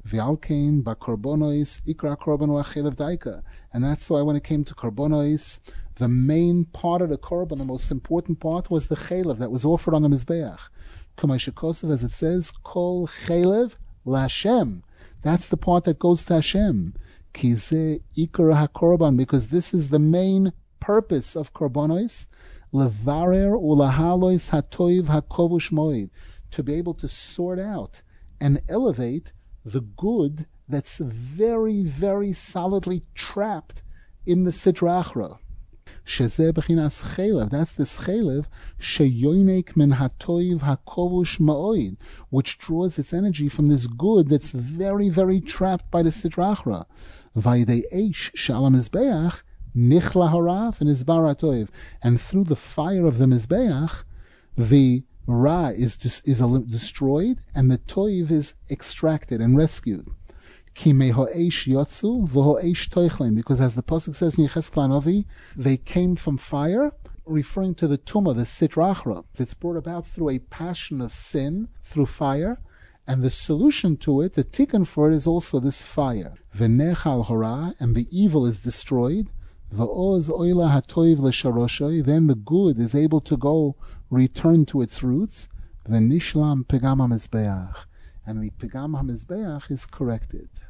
V'alkein ba'korbonos ikra korban u'achelev daika. And that's why when it came to korbonos, the main part of the korban, the most important part, was the chelev that was offered on the mizbeach. K'may as it says, kol chelev l'Hashem. That's the part that goes to Hashem. Ki ze ikra hakorban, because this is the main purpose of korbonos. Levarer ulahalois hatoiv hakovush moed, to be able to sort out and elevate the good that's very, very solidly trapped in the Sitra Achra. Shezeh b'chinas chelev, that's this chelev, sheyoinek men hatoiv hakovush ma'oid, which draws its energy from this good that's very, very trapped by the Sitra Achra. Vayidei eish shalom mizbeach nichla harav and izbar hatoiv, and through the fire of the mizbeach, the Ra is destroyed and the toiv is extracted and rescued. Ki meho'esh yotzu v'ho'esh toichlem, because as the pasuk says in Yechezkel Hanavi, they came from fire, referring to the tumah, the Sitra Achra. It's brought about through a passion of sin, through fire, and the solution to it, the tikkun for it, is also this fire. V'nechal hora, and the evil is destroyed. V'oz oila hatoiv l'sharoshay, then the good is able to go return to its roots. V'nishlam pegam hamizbeach, and the pegam hamizbeach is corrected.